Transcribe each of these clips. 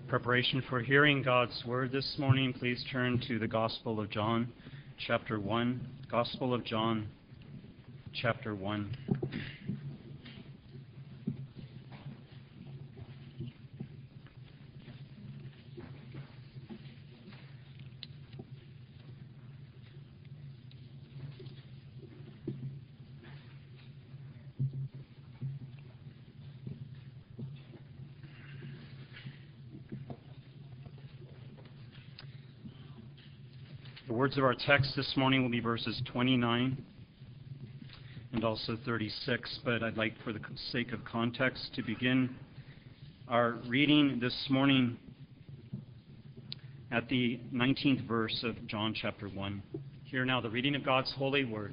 Preparation for hearing God's Word this morning, please turn to the Gospel of John, chapter 1. Gospel of John, chapter 1. The words of our text this morning will be verses 29 and also 36, but I'd like, for the sake of context, to begin our reading this morning at the 19th verse of John chapter 1. Hear now the reading of God's holy word.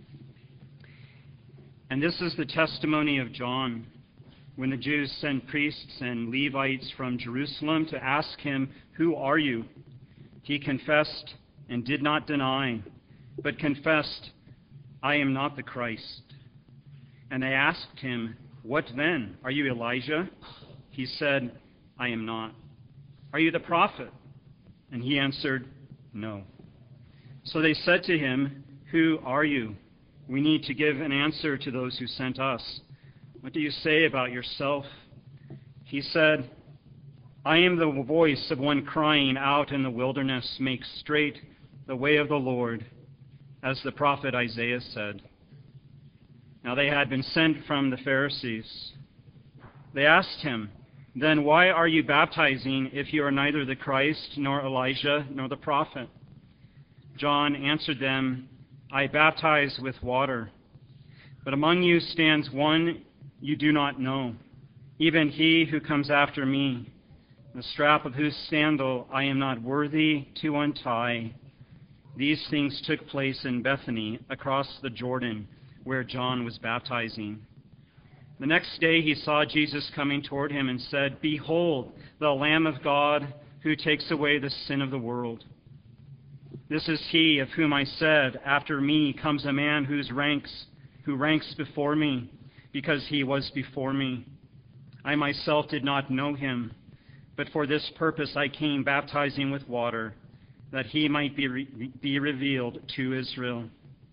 And this is the testimony of John, when the Jews sent priests and Levites from Jerusalem to ask him, "Who are you?" He confessed and did not deny, but confessed, "I am not the Christ." And they asked him, "What then? Are you Elijah?" He said, "I am not." "Are you the prophet?" And he answered, "No." So they said to him, "Who are you? We need to give an answer to those who sent us. What do you say about yourself?" He said, "I am the voice of one crying out in the wilderness, 'Make straight the way of the Lord,' as the prophet Isaiah said." Now they had been sent from the Pharisees. They asked him, "Then why are you baptizing if you are neither the Christ, nor Elijah, nor the prophet?" John answered them, "I baptize with water, but among you stands one you do not know, even he who comes after me, the strap of whose sandal I am not worthy to untie." These things took place in Bethany, across the Jordan, where John was baptizing. The next day he saw Jesus coming toward him and said, "Behold, the Lamb of God who takes away the sin of the world. This is he of whom I said, 'After me comes a man who ranks before me, because he was before me.' I myself did not know him, but for this purpose I came baptizing with water, that he might be revealed to Israel."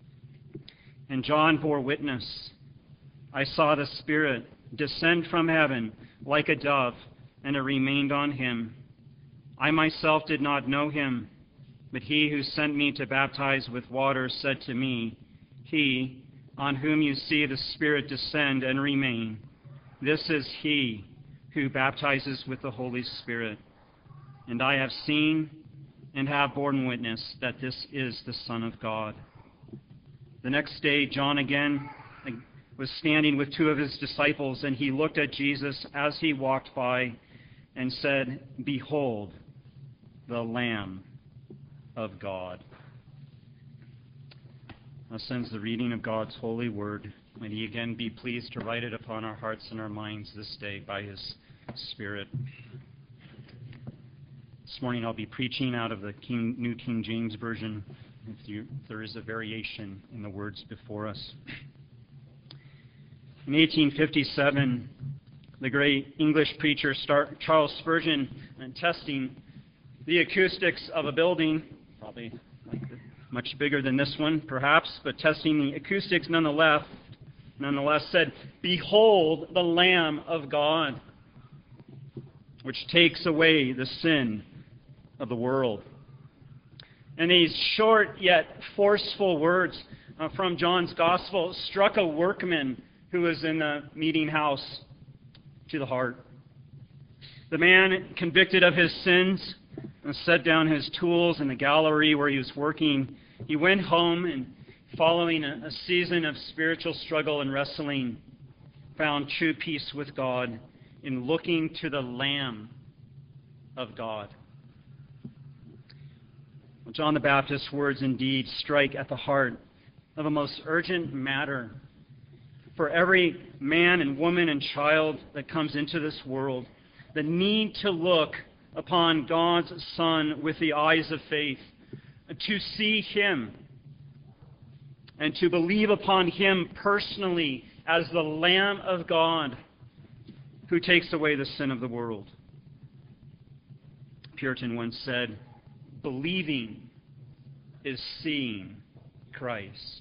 And John bore witness, "I saw the Spirit descend from heaven like a dove, and it remained on him. I myself did not know him, but he who sent me to baptize with water said to me, 'He on whom you see the Spirit descend and remain, this is he who baptizes with the Holy Spirit.' And I have seen and have borne witness that this is the Son of God." The next day, John again was standing with two of his disciples, and he looked at Jesus as he walked by and said, "Behold, the Lamb of God." Thus ends the reading of God's holy word. May he again be pleased to write it upon our hearts and our minds this day by his Spirit. This morning I'll be preaching out of the New King James Version. There is a variation in the words before us. In 1857, the great English preacher Charles Spurgeon, testing the acoustics of a building, probably much bigger than this one perhaps, but testing the acoustics nonetheless said, "Behold the Lamb of God, which takes away the sin of the world." And these short yet forceful words from John's Gospel struck a workman who was in the meeting house to the heart. The man, convicted of his sins, set down his tools in the gallery where he was working. He went home and, following a season of spiritual struggle and wrestling, found true peace with God in looking to the Lamb of God. John the Baptist's words indeed strike at the heart of a most urgent matter for every man and woman and child that comes into this world, the need to look upon God's Son with the eyes of faith, to see him and to believe upon him personally as the Lamb of God who takes away the sin of the world. Puritan once said, believing is seeing Christ.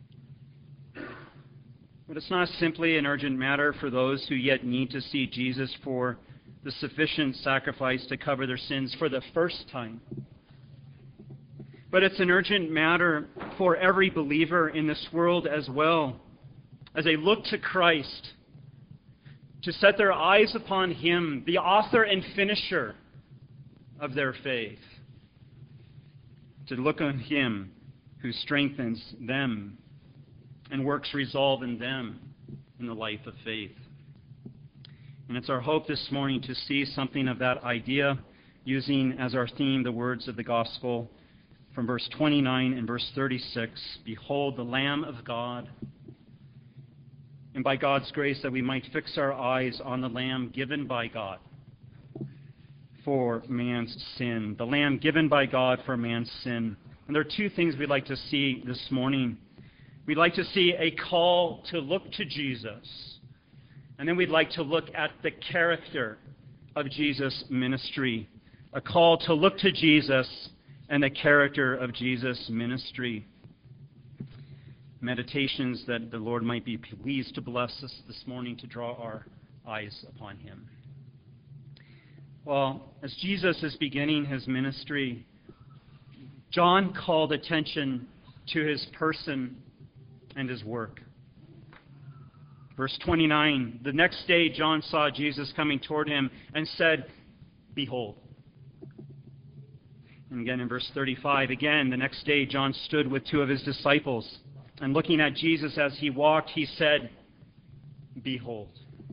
But it's not simply an urgent matter for those who yet need to see Jesus for the sufficient sacrifice to cover their sins for the first time. But it's an urgent matter for every believer in this world as well, as they look to Christ, to set their eyes upon Him, the author and finisher of their faith, to look on Him who strengthens them and works resolve in them in the life of faith. And it's our hope this morning to see something of that idea, using as our theme the words of the Gospel from verse 29 and verse 36, Behold the Lamb of God. And by God's grace that we might fix our eyes on the Lamb given by God for man's sin. The Lamb given by God for man's sin. And there are two things we'd like to see this morning. We'd like to see a call to look to Jesus. And then we'd like to look at the character of Jesus' ministry. A call to look to Jesus and the character of Jesus' ministry. Meditations that the Lord might be pleased to bless us this morning to draw our eyes upon Him. Well, as Jesus is beginning His ministry, John called attention to His person and His work. Verse 29, the next day John saw Jesus coming toward him and said, Behold. And again in verse 35, again, the next day John stood with two of his disciples, and looking at Jesus as he walked, he said, Behold.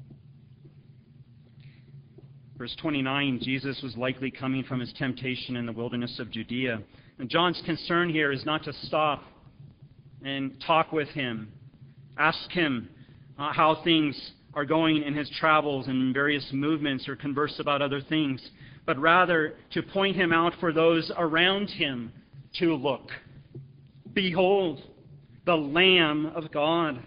Verse 29, Jesus was likely coming from his temptation in the wilderness of Judea. And John's concern here is not to stop and talk with him, ask him how things are going in his travels and various movements, or converse about other things, but rather to point him out for those around him to look. Behold, the Lamb of God.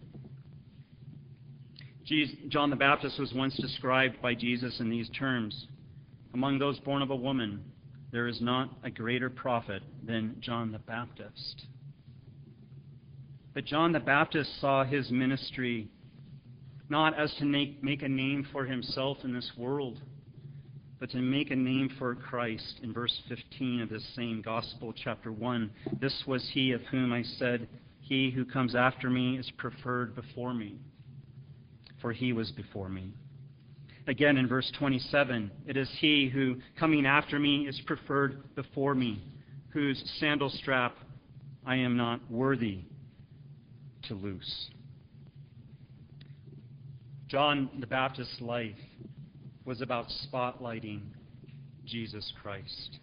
John the Baptist was once described by Jesus in these terms. Among those born of a woman, there is not a greater prophet than John the Baptist. But John the Baptist saw his ministry not as to make a name for himself in this world, but to make a name for Christ. In verse 15 of this same Gospel, chapter 1, this was he of whom I said, He who comes after me is preferred before me, for he was before me. Again in verse 27, it is he who, coming after me, is preferred before me, whose sandal strap I am not worthy to loose. John the Baptist's life was about spotlighting Jesus Christ.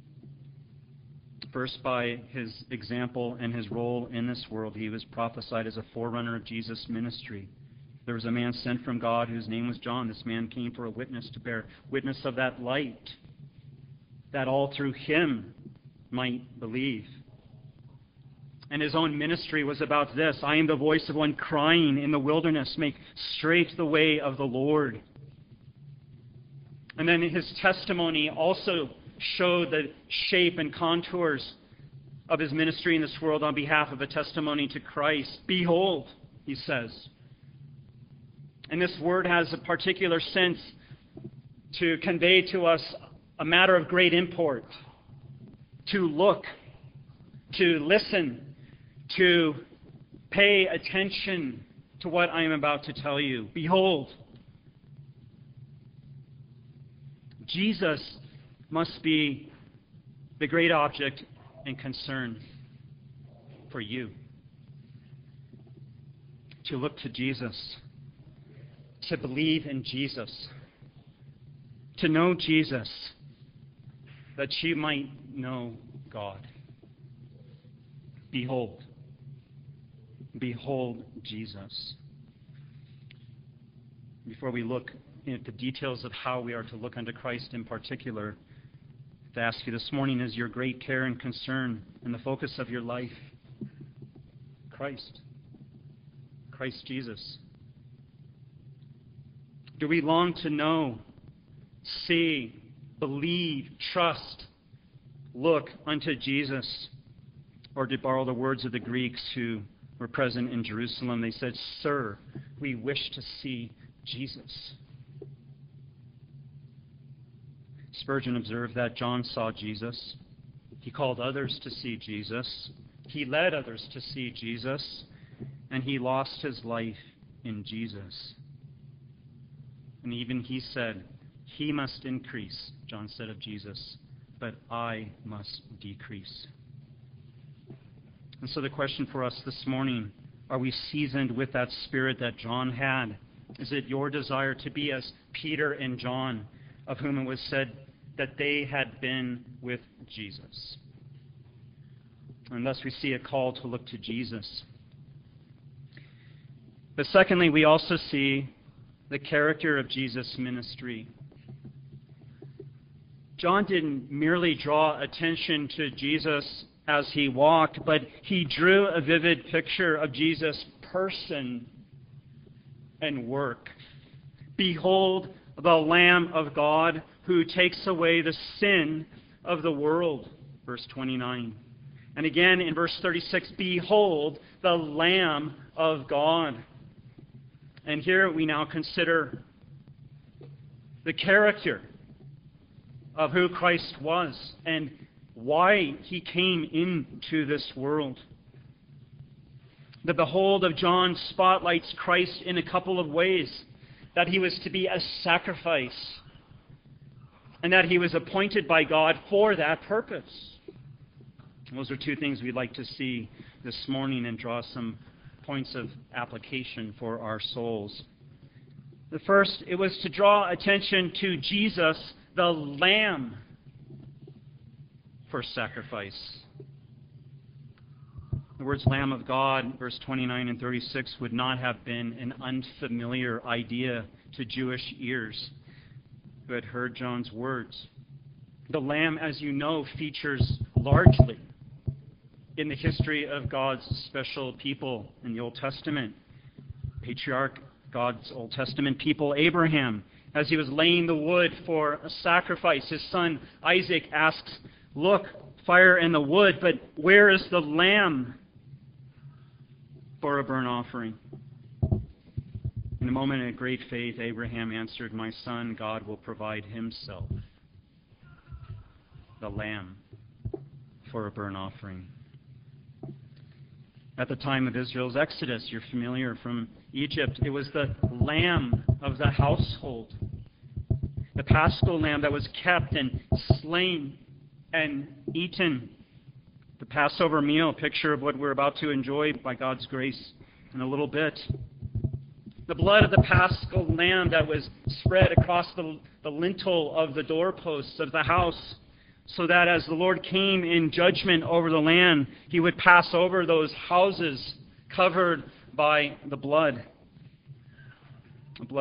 First, by his example and his role in this world, he was prophesied as a forerunner of Jesus' ministry. There was a man sent from God whose name was John. This man came for a witness, to bear witness of that light, that all through him might believe. And his own ministry was about this: I am the voice of one crying in the wilderness, make straight the way of the Lord. And then his testimony also showed the shape and contours of his ministry in this world on behalf of a testimony to Christ. Behold, he says. And this word has a particular sense to convey to us a matter of great import. To look, to listen, to pay attention to what I am about to tell you. Behold, Jesus must be the great object and concern for you. To look to Jesus, to believe in Jesus, to know Jesus, that you might know God. Behold. Behold Jesus. Before we look at the details of how we are to look unto Christ in particular, to ask you this morning, is your great care and concern and the focus of your life Christ? Christ Jesus. Do we long to know, see, believe, trust, look unto Jesus. Or to borrow the words of the Greeks who were present in Jerusalem, they said, "Sir, we wish to see Jesus." Spurgeon observed that John saw Jesus. He called others to see Jesus. He led others to see Jesus. And he lost his life in Jesus. And even he said, "He must increase," John said of Jesus, "but I must decrease." And so the question for us this morning, are we seasoned with that spirit that John had? Is it your desire to be as Peter and John, of whom it was said that they had been with Jesus? And thus we see a call to look to Jesus. But secondly, we also see the character of Jesus' ministry. John didn't merely draw attention to Jesus as he walked, but he drew a vivid picture of Jesus' person and work. "Behold the Lamb of God who takes away the sin of the world," verse 29. And again in verse 36, "Behold the Lamb of God." And here we now consider the character of who Christ was and why he came into this world. The behold of John spotlights Christ in a couple of ways. That he was to be a sacrifice, and that he was appointed by God for that purpose. Those are two things we'd like to see this morning and draw some points of application for our souls. The first, it was to draw attention to Jesus, the Lamb for sacrifice. The words Lamb of God, verse 29 and 36, would not have been an unfamiliar idea to Jewish ears who had heard John's words. The Lamb, as you know, features largely in the history of God's special people in the Old Testament. Patriarch, God's Old Testament people, Abraham, as he was laying the wood for a sacrifice, his son Isaac asks, "Look, fire and the wood, but where is the lamb for a burnt offering?" In a moment of great faith, Abraham answered, "My son, God will provide himself the lamb for a burnt offering." At the time of Israel's exodus, you're familiar from Egypt, it was the lamb of the household, the paschal lamb that was kept and slain and eaten. The Passover meal, a picture of what we're about to enjoy by God's grace in a little bit. The blood of the paschal lamb that was spread across the lintel of the doorposts of the house, so that as the Lord came in judgment over the land, he would pass over those houses covered by the blood. The blood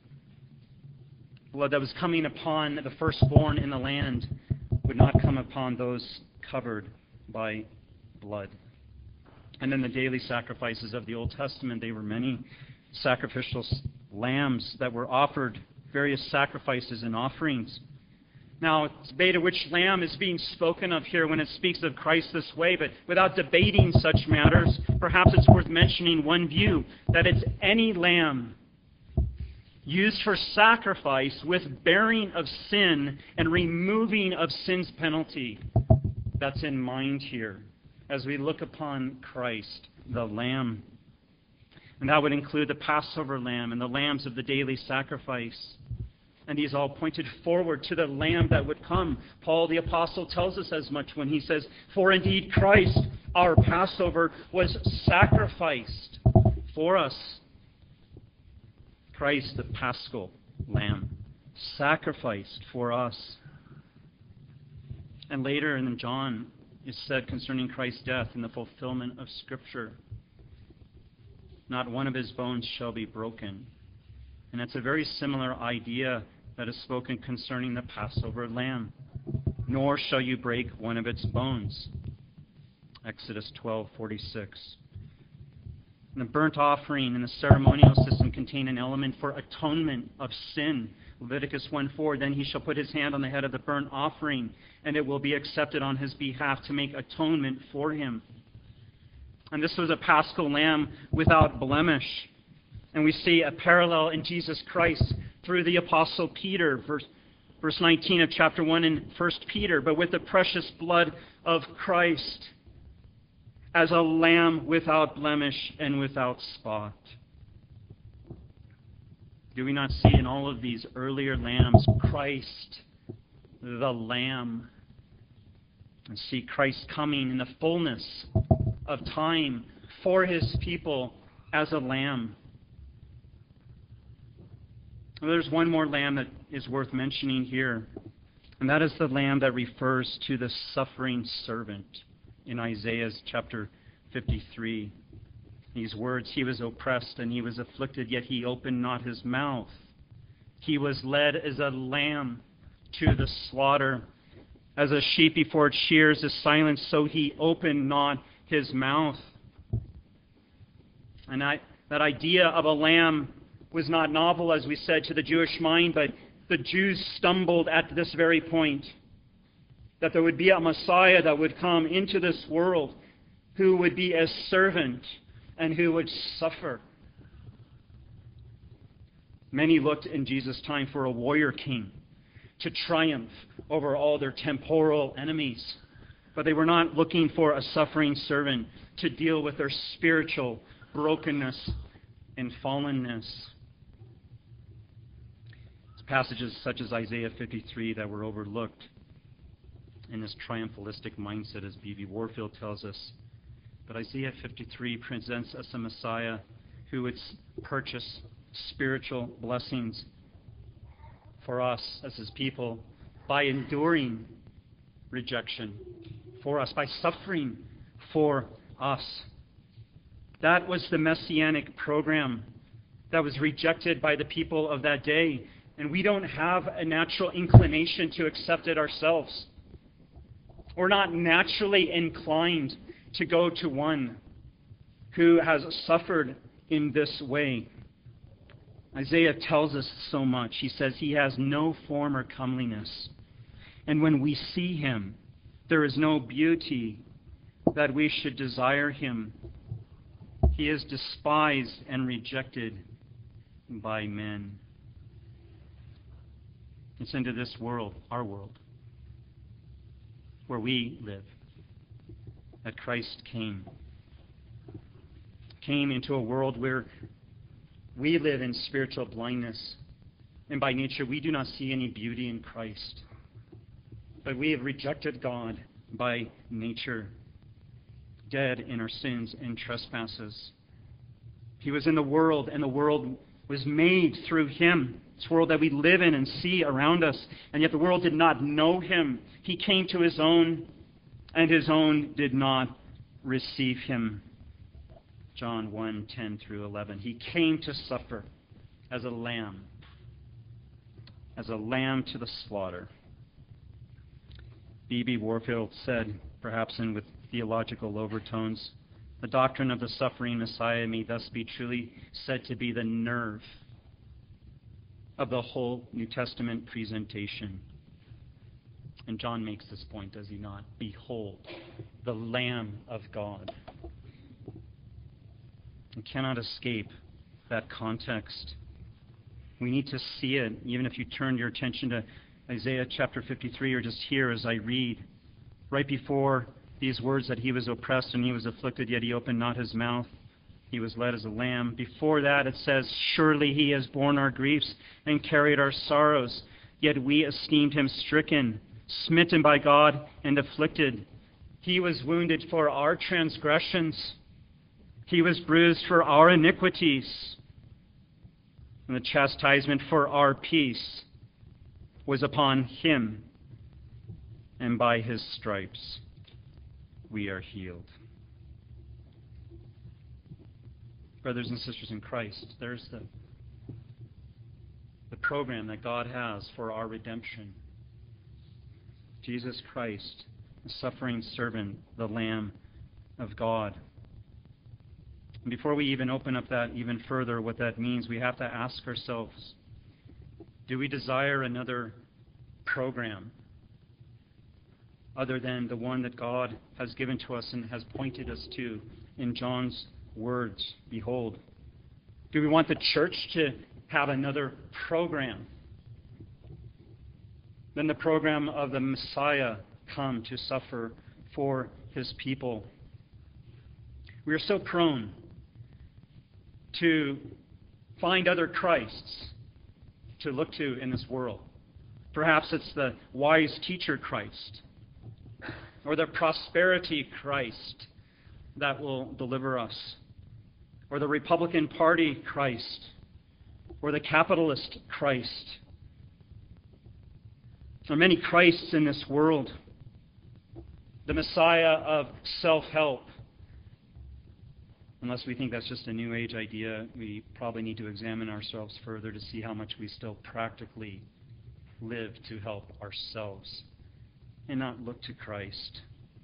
that was coming upon the firstborn in the land would not come upon those covered by blood. And then the daily sacrifices of the Old Testament, they were many sacrificial lambs that were offered, various sacrifices and offerings. Now, it's debated which lamb is being spoken of here when it speaks of Christ this way, but without debating such matters, perhaps it's worth mentioning one view, that it's any lamb used for sacrifice with bearing of sin and removing of sin's penalty that's in mind here as we look upon Christ, the Lamb. And that would include the Passover lamb and the lambs of the daily sacrifice. And these all pointed forward to the Lamb that would come. Paul the Apostle tells us as much when he says, "For indeed Christ, our Passover, was sacrificed for us." Christ, the Paschal Lamb, sacrificed for us. And later in John, it's said concerning Christ's death in the fulfillment of Scripture, "Not one of his bones shall be broken." And it's a very similar idea that is spoken concerning the Passover lamb. "Nor shall you break one of its bones." Exodus 12:46. And the burnt offering and the ceremonial system contain an element for atonement of sin, Leviticus 1:4, then he shall put his hand on the head of the burnt offering, and it will be accepted on his behalf to make atonement for him. And this was a paschal lamb without blemish. And we see a parallel in Jesus Christ through the Apostle Peter, verse 19 of chapter 1 in 1 Peter. But with the precious blood of Christ, as a lamb without blemish and without spot. Do we not see in all of these earlier lambs Christ, the Lamb? And see Christ coming in the fullness of time for his people as a lamb. Well, there's one more lamb that is worth mentioning here, and that is the lamb that refers to the suffering servant in Isaiah chapter 53. These words, he was oppressed and he was afflicted, yet he opened not his mouth. He was led as a lamb to the slaughter. As a sheep before its shears is silent, so he opened not his mouth. And that idea of a lamb was not novel, as we said, to the Jewish mind, but the Jews stumbled at this very point, that there would be a Messiah that would come into this world who would be a servant and who would suffer. Many looked in Jesus' time for a warrior king to triumph over all their temporal enemies. But they were not looking for a suffering servant to deal with their spiritual brokenness and fallenness. It's passages such as Isaiah 53 that were overlooked in this triumphalistic mindset, as B.B. Warfield tells us. But Isaiah 53 presents us a Messiah who would purchase spiritual blessings for us as his people by enduring rejection for us, by suffering for us. That was the messianic program that was rejected by the people of that day. And we don't have a natural inclination to accept it ourselves. We're not naturally inclined to go to one who has suffered in this way. Isaiah tells us so much. He says he has no form or comeliness. And when we see him, there is no beauty that we should desire him. He is despised and rejected by men. It's into this world, our world, where we live, that Christ came into a world where we live in spiritual blindness. And by nature, we do not see any beauty in Christ. But we have rejected God by nature, dead in our sins and trespasses. He was in the world, and the world was made through him. This world that we live in and see around us. And yet the world did not know him. He came to his own, and his own did not receive him. John 1:10 through 11. He came to suffer as a lamb to the slaughter. B.B. Warfield said, perhaps with theological overtones, the doctrine of the suffering Messiah may thus be truly said to be the nerve of the whole New Testament presentation. And John makes this point, does he not? Behold, the Lamb of God. We cannot escape that context. We need to see it, even if you turn your attention to Isaiah chapter 53, or just here as I read. Right before these words that he was oppressed and he was afflicted, yet he opened not his mouth. He was led as a lamb. Before that it says, surely he has borne our griefs and carried our sorrows, yet we esteemed him stricken, smitten by God, and afflicted. He was wounded for our transgressions. He was bruised for our iniquities. And the chastisement for our peace was upon him, and by his stripes we are healed. Brothers and sisters in Christ, there's the program that God has for our redemption. Jesus Christ, the suffering servant, the Lamb of God. And before we even open up that even further, what that means, we have to ask ourselves, Do we desire another program other than the one that God has given to us and has pointed us to in John's words? Behold. Do we want the church to have another program than the program of the Messiah come to suffer for his people? We are so prone to find other Christs to look to in this world. Perhaps it's the wise teacher Christ or the prosperity Christ that will deliver us, or the Republican Party Christ, or the capitalist Christ. There are many Christs in this world. The Messiah of self-help. Unless we think that's just a New Age idea, we probably need to examine ourselves further to see how much we still practically live to help ourselves and not look to Christ.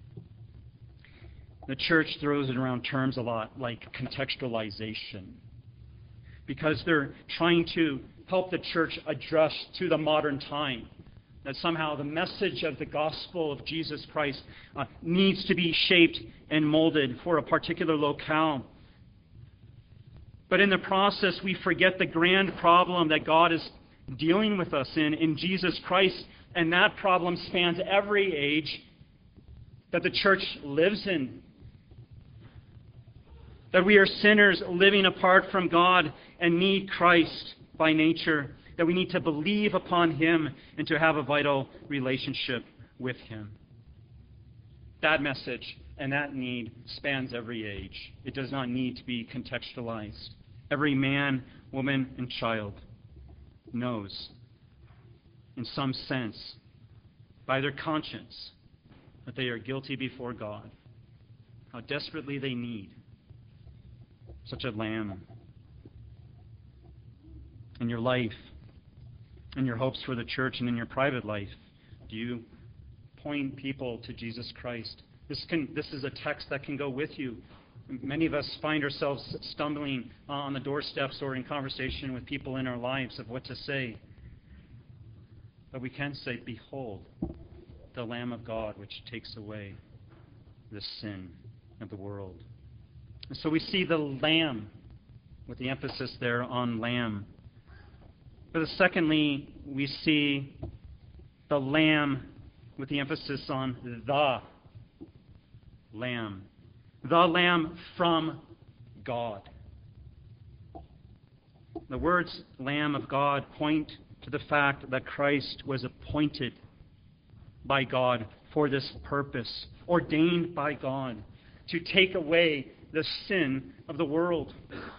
The church throws around terms a lot like contextualization, because they're trying to help the church adjust to the modern time. That somehow the message of the gospel of Jesus Christ needs to be shaped and molded for a particular locale. But in the process, we forget the grand problem that God is dealing with us in Jesus Christ, and that problem spans every age that the church lives in. That we are sinners living apart from God and need Christ by nature. That we need to believe upon Him and to have a vital relationship with Him. That message and that need spans every age. It does not need to be contextualized. Every man, woman, and child knows, in some sense, by their conscience, that they are guilty before God. How desperately they need such a lamb. In your life, in your hopes for the church, and in your private life, do you point people to Jesus Christ? This is a text that can go with you. Many of us find ourselves stumbling on the doorsteps or in conversation with people in our lives of what to say. But we can say, behold, the Lamb of God which takes away the sin of the world. And so we see the Lamb, with the emphasis there on Lamb. But secondly, we see the Lamb with the emphasis on the Lamb. The Lamb from God. The words Lamb of God point to the fact that Christ was appointed by God for this purpose, ordained by God to take away the sin of the world.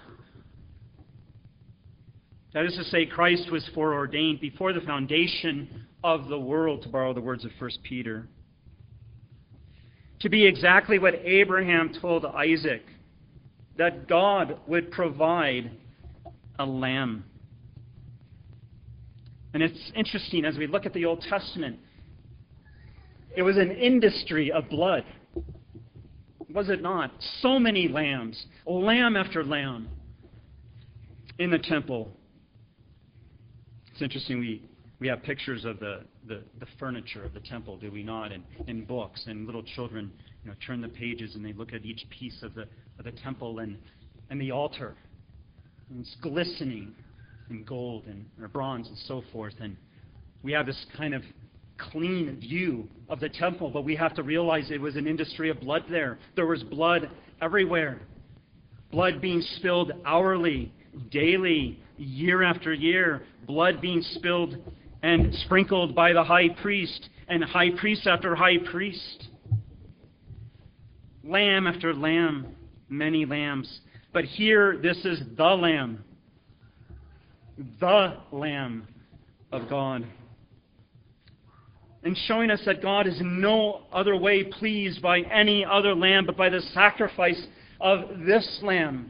That is to say, Christ was foreordained before the foundation of the world, to borrow the words of 1 Peter. To be exactly what Abraham told Isaac, that God would provide a lamb. And it's interesting, as we look at the Old Testament, it was an industry of blood. Was it not? So many lambs, lamb after lamb, in the temple. It's interesting, we have pictures of the furniture of the temple, do we not? In books, and little children turn the pages and they look at each piece of the temple and the altar. And it's glistening in gold and or bronze and so forth. And we have this kind of clean view of the temple, but we have to realize it was an industry of blood there. There was blood everywhere. Blood being spilled hourly, daily, year after year. Blood being spilled and sprinkled by the high priest, and high priest after high priest. Lamb after lamb, many lambs. But here, this is the Lamb of God. And showing us that God is in no other way pleased by any other lamb, but by the sacrifice of this Lamb,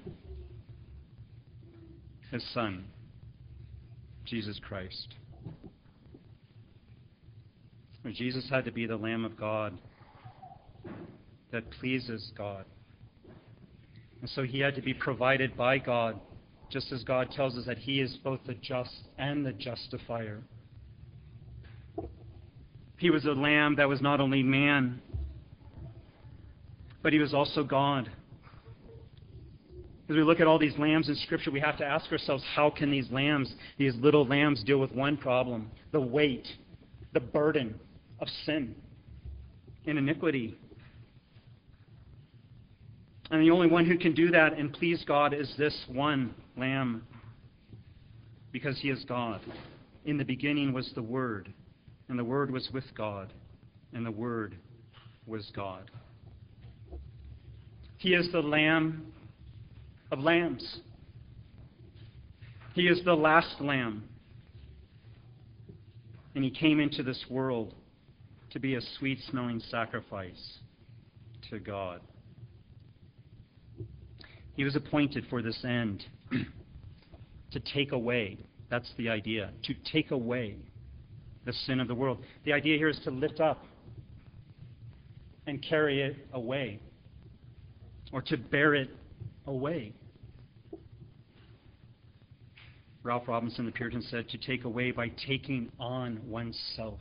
His Son, Jesus Christ. Jesus had to be the Lamb of God that pleases God. And so He had to be provided by God just as God tells us that He is both the just and the justifier. He was a lamb that was not only man, but He was also God. As we look at all these lambs in Scripture, we have to ask ourselves, how can these little lambs, deal with one problem? The weight, the burden of sin and iniquity. And the only one who can do that and please God is this one lamb, because He is God. In the beginning was the Word, and the Word was with God, and the Word was God. He is the Lamb of lambs. He is the last lamb. And He came into this world to be a sweet-smelling sacrifice to God. He was appointed for this end, to take away. That's the idea, to take away the sin of the world. The idea here is to lift up and carry it away, or to bear it away. Ralph Robinson, the Puritan, said to take away by taking on oneself.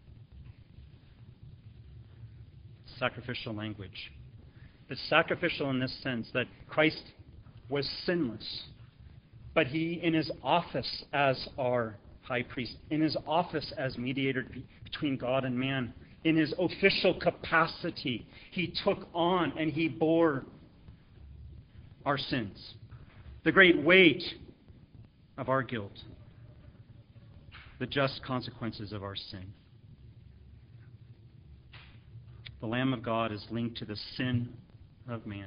Sacrificial language. It's sacrificial in this sense that Christ was sinless, but He, in His office as our high priest, in His office as mediator between God and man, in His official capacity, He took on and He bore our sins, the great weight of our guilt, the just consequences of our sin. The Lamb of God is linked to the sin of man,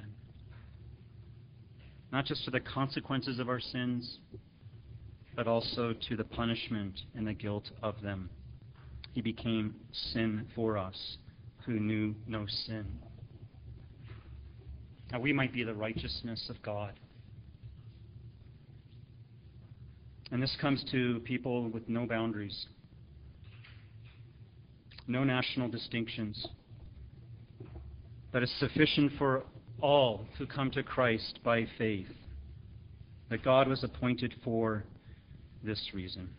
not just to the consequences of our sins, but also to the punishment and the guilt of them. He became sin for us who knew no sin. Now we might be the righteousness of God. And this comes to people with no boundaries, no national distinctions, that is sufficient for all who come to Christ by faith, that God was appointed for this reason.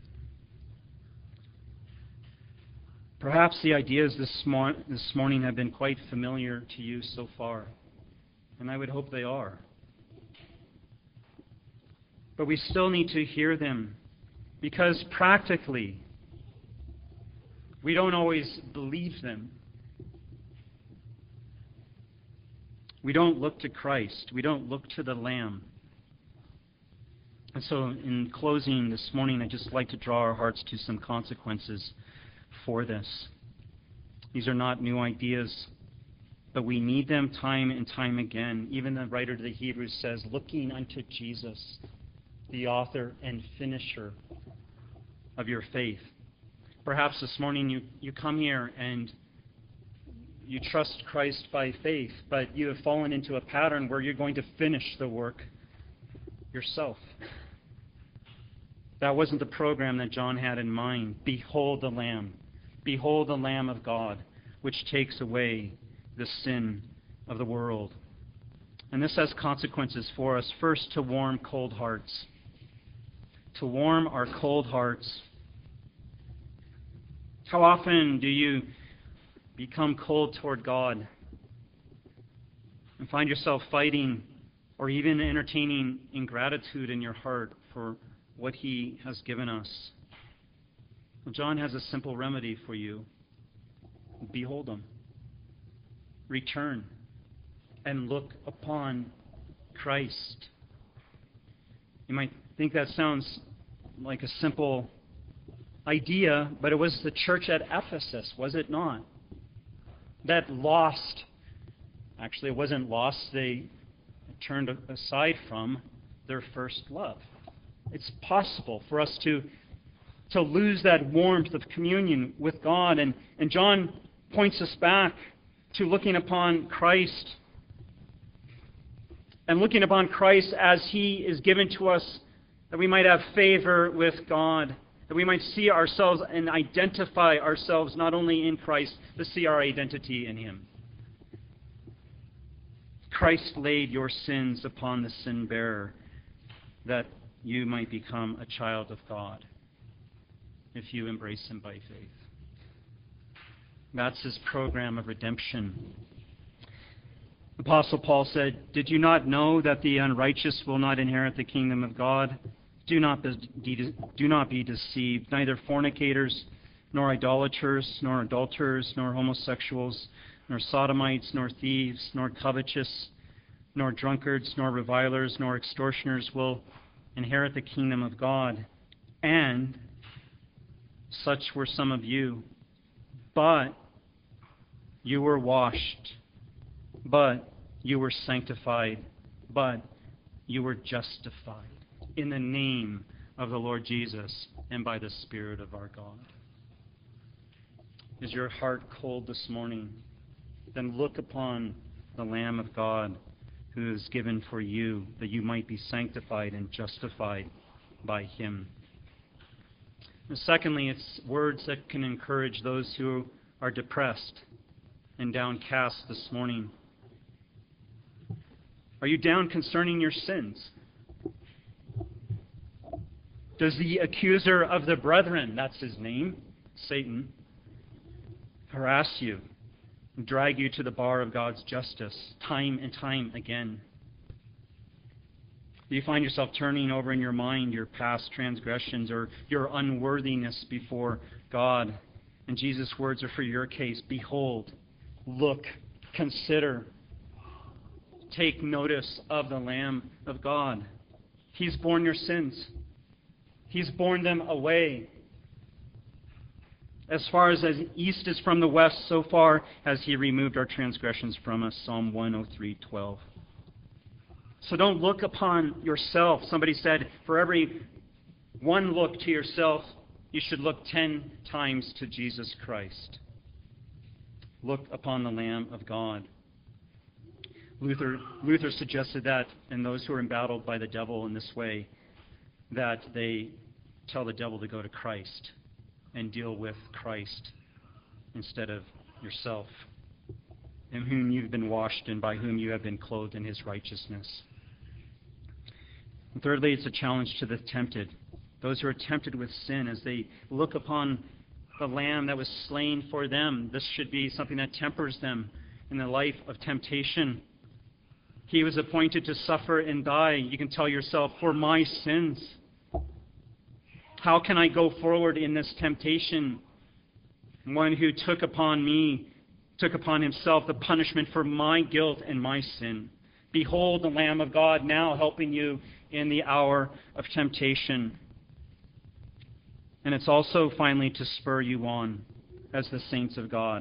Perhaps the ideas this morning have been quite familiar to you so far, and I would hope they are. But we still need to hear them, because practically we don't always believe them. We don't look to Christ. We don't look to the Lamb. And so in closing this morning, I'd just like to draw our hearts to some consequences for this. These are not new ideas, but we need them time and time again. Even the writer to the Hebrews says, looking unto Jesus, the author and finisher of your faith. Perhaps this morning you come here and you trust Christ by faith, but you have fallen into a pattern where you're going to finish the work yourself. That wasn't the program that John had in mind. Behold the Lamb. Behold the Lamb of God, which takes away the sin of the world. And this has consequences for us. First, to warm cold hearts. To warm our cold hearts. How often do you become cold toward God and find yourself fighting or even entertaining ingratitude in your heart for what He has given us? Well, John has a simple remedy for you. Behold Him. Return and look upon Christ. You might think that sounds like a simple idea, but it was the church at Ephesus, was it not? That lost, actually it wasn't lost, they turned aside from their first love. It's possible for us to lose that warmth of communion with God. And John points us back to looking upon Christ. And looking upon Christ as He is given to us, that we might have favor with God, that we might see ourselves and identify ourselves not only in Christ, but see our identity in Him. Christ laid your sins upon the sin bearer, that you might become a child of God if you embrace him by faith. That's his program of redemption. Apostle Paul said, "Did you not know that the unrighteous will not inherit the kingdom of God? Do not be deceived. Neither fornicators, nor idolaters, nor adulterers, nor homosexuals, nor sodomites, nor thieves, nor covetous, nor drunkards, nor revilers, nor extortioners will inherit the kingdom of God. And such were some of you. But you were washed, but you were sanctified, but you were justified in the name of the Lord Jesus and by the Spirit of our God." Is your heart cold this morning? Then look upon the Lamb of God who is given for you, that you might be sanctified and justified by him. And secondly, it's words that can encourage those who are depressed and downcast this morning. Are you down concerning your sins? Does the accuser of the brethren, that's his name, Satan, harass you and drag you to the bar of God's justice time and time again? Do you find yourself turning over in your mind your past transgressions or your unworthiness before God? And Jesus' words are for your case. Behold, look, consider, take notice of the Lamb of God. He's borne your sins. He's borne them away. As far as east is from the west, so far has he removed our transgressions from us. Psalm 103:12. So don't look upon yourself. Somebody said, for every one look to yourself, you should look 10 times to Jesus Christ. Look upon the Lamb of God. Luther suggested that in those who are embattled by the devil in this way, that they tell the devil to go to Christ and deal with Christ instead of yourself, in whom you've been washed and by whom you have been clothed in his righteousness. And thirdly, it's a challenge to the tempted. Those who are tempted with sin, as they look upon the Lamb that was slain for them, this should be something that tempers them in the life of temptation. He was appointed to suffer and die. You can tell yourself, for my sins. How can I go forward in this temptation? One who took upon himself the punishment for my guilt and my sin. Behold the Lamb of God now helping you in the hour of temptation. And it's also finally to spur you on as the saints of God.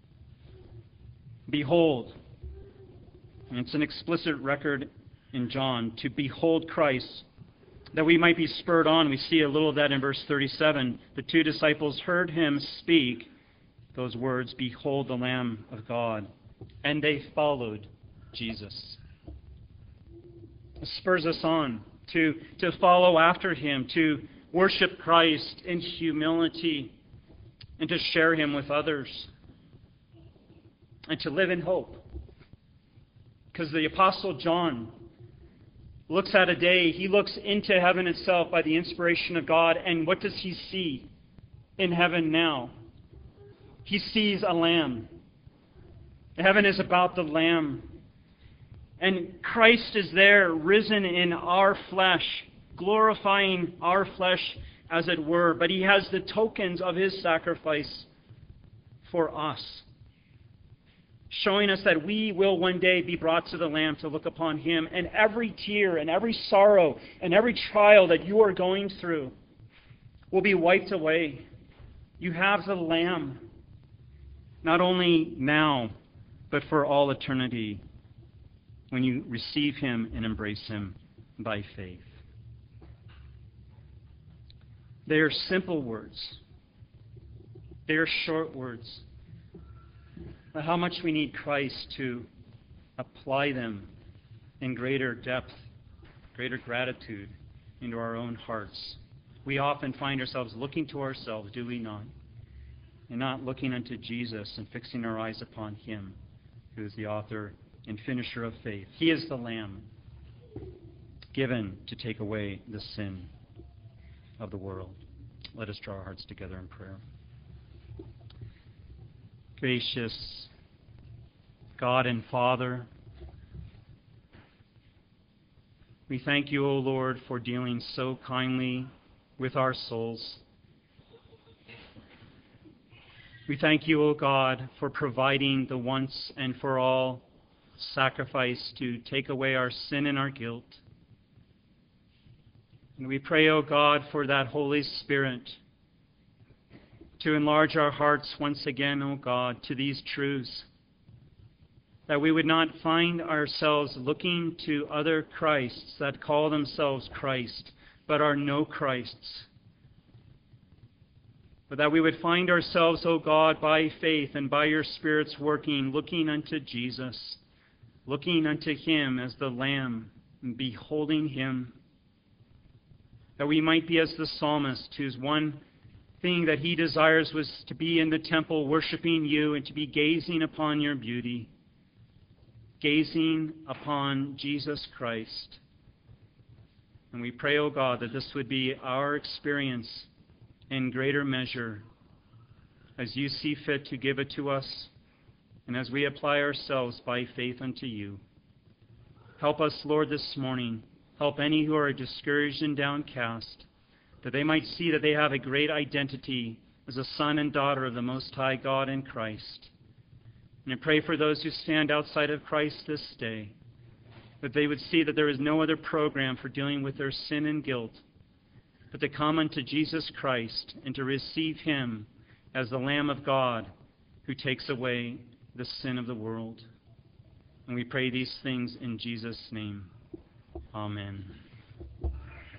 Behold, and it's an explicit record in John, to behold Christ, that we might be spurred on. We see a little of that in verse 37. The two disciples heard him speak those words, "Behold the Lamb of God," and they followed Jesus. It spurs us on to follow after him, to worship Christ in humility, and to share him with others, and to live in hope. Because the Apostle John looks at a day, he looks into heaven itself by the inspiration of God, and what does he see in heaven now? He sees a lamb. Heaven is about the Lamb. And Christ is there, risen in our flesh, glorifying our flesh as it were, but he has the tokens of his sacrifice for us, showing us that we will one day be brought to the Lamb to look upon him, and every tear and every sorrow and every trial that you are going through will be wiped away. You have the Lamb, not only now, but for all eternity, when you receive him and embrace him by faith. They are simple words. They are short words. But how much we need Christ to apply them in greater depth, greater gratitude into our own hearts. We often find ourselves looking to ourselves, do we not? And not looking unto Jesus and fixing our eyes upon him, who is the author and finisher of faith. He is the Lamb. given to take away the sin of the world. Let us draw our hearts together in prayer. Gracious God and Father, we thank you, O Lord, for dealing so kindly with our souls. We thank you, O God, for providing the once and for all sacrifice to take away our sin and our guilt. And we pray, O God, for that Holy Spirit to enlarge our hearts once again, O God, to these truths, that we would not find ourselves looking to other Christs that call themselves Christ, but are no Christs. But that we would find ourselves, O God, by faith and by your Spirit's working, looking unto Jesus, looking unto him as the Lamb, and beholding him. That we might be as the psalmist, whose one thing that he desires was to be in the temple worshiping you and to be gazing upon your beauty, gazing upon Jesus Christ. And we pray, O God, that this would be our experience in greater measure as you see fit to give it to us and as we apply ourselves by faith unto you. Help us, Lord, this morning. Help any who are discouraged and downcast, that they might see that they have a great identity as a son and daughter of the Most High God in Christ. And I pray for those who stand outside of Christ this day, that they would see that there is no other program for dealing with their sin and guilt, but to come unto Jesus Christ and to receive him as the Lamb of God who takes away the sin of the world. And we pray these things in Jesus' name. Amen.